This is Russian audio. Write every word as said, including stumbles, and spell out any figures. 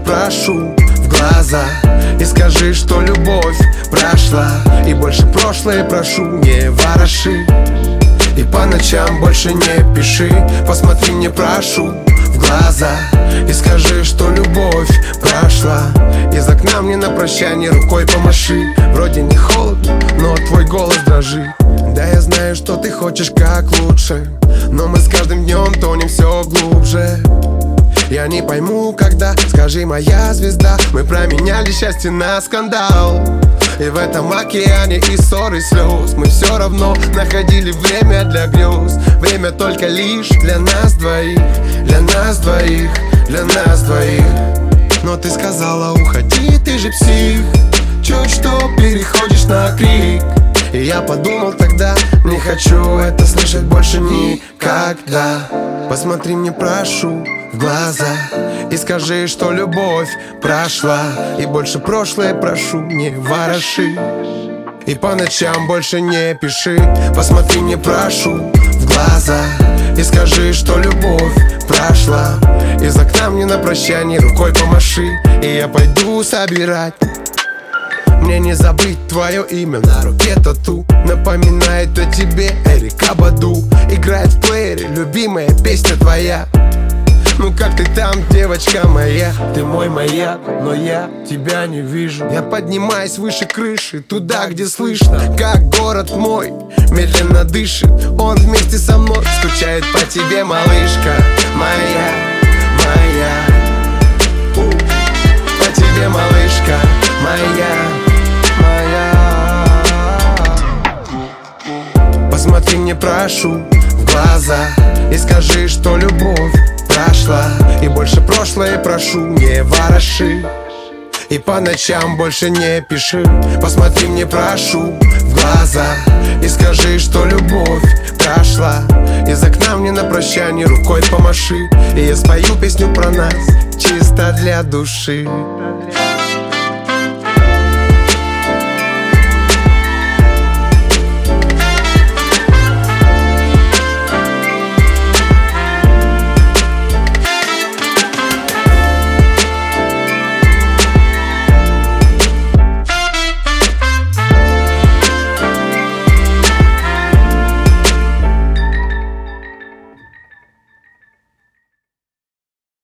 прошу в глаза и скажи, что любовь прошла, и больше прошлое прошу не вороши. И по ночам больше не пиши. Посмотри мне, прошу, в глаза и скажи, что любовь прошла. Из окна мне на прощание рукой помаши. Вроде не холодно, но твой голос дрожит. Да, я знаю, что ты хочешь как лучше, но мы с каждым днем тонем все глубже. Я не пойму, когда, скажи, моя звезда, мы променяли счастье на скандал. И в этом океане и ссор, и слез мы все равно находили время для грез. Время только лишь для нас двоих, для нас двоих, для нас двоих. Но ты сказала уходи, ты же псих. Чуть что переходишь на крик. И я подумал тогда, не хочу это слышать больше никогда. Посмотри мне, прошу, в глаза и скажи, что любовь прошла, и больше прошлое прошу не вороши. И по ночам больше не пиши. Посмотри мне, прошу, в глаза и скажи, что любовь прошла. Из окна мне на прощание рукой помаши, и я пойду собирать. Мне не забыть твое имя, на руке тату напоминает о тебе Эрика Баду. Играет в плеере любимая песня твоя. Ну как ты там, девочка моя? Ты мой маяк, но я тебя не вижу. Я поднимаюсь выше крыши, туда, где слышно, как город мой медленно дышит. Он вместе со мной скучает по тебе, малышка моя, моя. По тебе, малышка моя. Посмотри мне, прошу, в глаза и скажи, что любовь прошла, и больше прошлое прошу не вороши. И по ночам больше не пиши. Посмотри мне, прошу, в глаза и скажи, что любовь прошла. Из окна мне на прощание рукой помаши, и я спою песню про нас чисто для души.